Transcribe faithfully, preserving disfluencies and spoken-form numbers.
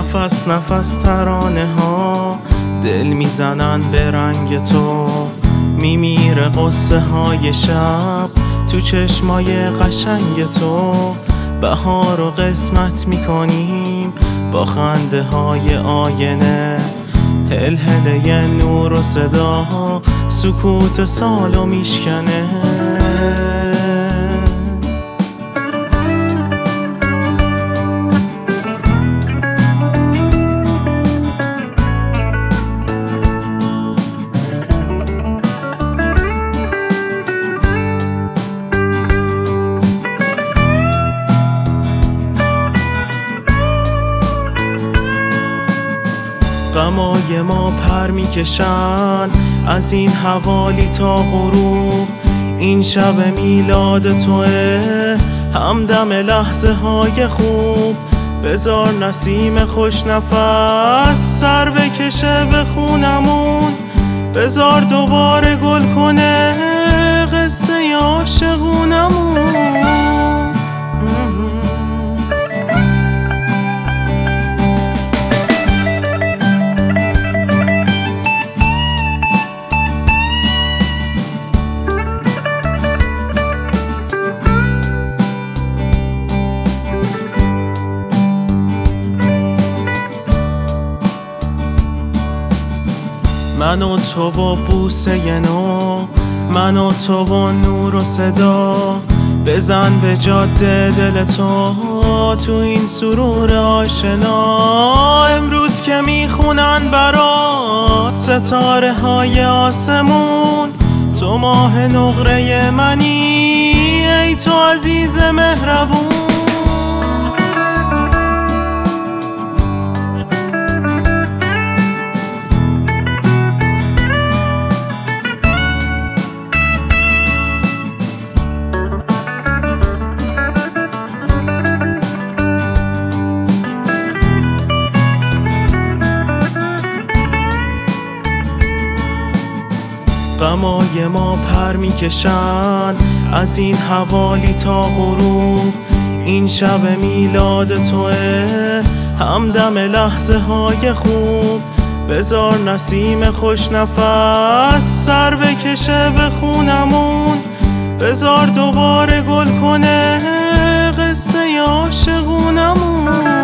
نفس نفس ترانه ها دل میزنن به رنگ تو، میمیره قصه های شب تو چشمای قشنگ تو. بهار و قسمت میکنیم با خنده های آینه، هل هله نور و صدا سکوت سالو میشکنه. غمای ما پر میکشن از این حوالی تا غروب، این شب میلاد توه همدم لحظه های خوب. بذار نسیم خوش نفس سر بکشه به خونمون، بذار دوباره گل کنه قصه عاشقونمون. من و تو و بوسه نو، من و تو و نور و صدا، بزن به جاده دل تو تو این سرور آشنا. امروز که میخونن برات ستاره های آسمون، تو ماه نقره منی ای تو عزیز مهربون. غمای ما پر میکشن از این حوالی تا غروب، این شب میلاد توه همدم لحظه های خوب. بذار نسیم خوش نفس سر بکشه به خونمون، بذار دوباره گل کنه قصه عاشقونمون.